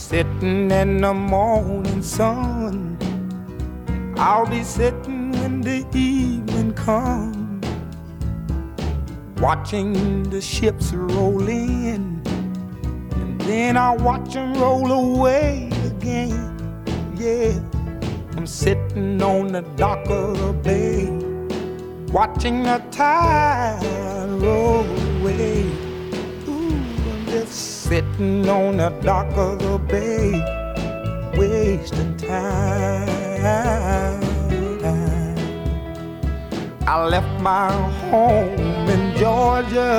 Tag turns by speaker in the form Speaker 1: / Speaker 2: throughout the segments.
Speaker 1: sitting in the morning sun. I'll be sitting when the evening comes, watching the ships roll in, and then I'll watch them roll away again. Yeah, I'm sitting on the dock of the bay, watching the tide roll away. Ooh, I'm just sitting on the dock of the bay, wasting time. I left my home in Georgia,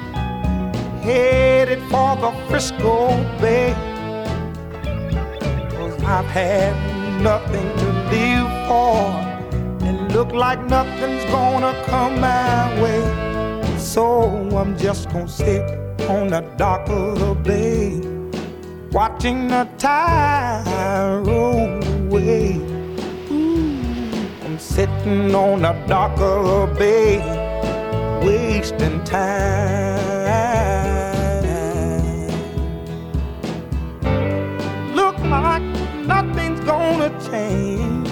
Speaker 1: headed for the Frisco Bay, 'cause I've had nothing to live for, and look like nothing's gonna come my way. So I'm just gonna sit on the dock of the bay, watching the tide roll away. Ooh, I'm sitting on the dock of the bay, wasting time. Look like nothing's gonna change,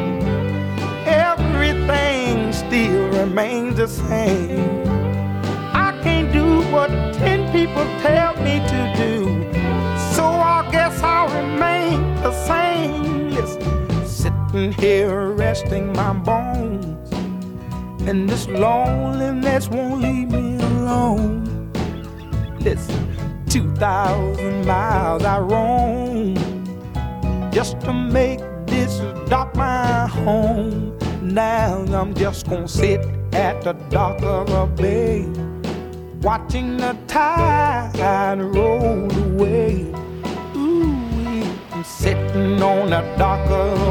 Speaker 1: everything still remains the same. I can't do what 10 people tell me to do, so I guess I'll remain the same. Listen, sitting here resting my bones, and this loneliness won't leave me alone. Listen, 2,000 miles I roam just to make this dock my home. Now I'm just gonna sit at the dock of the bay, watching the tide roll away. Ooh, I'm sitting on the dock of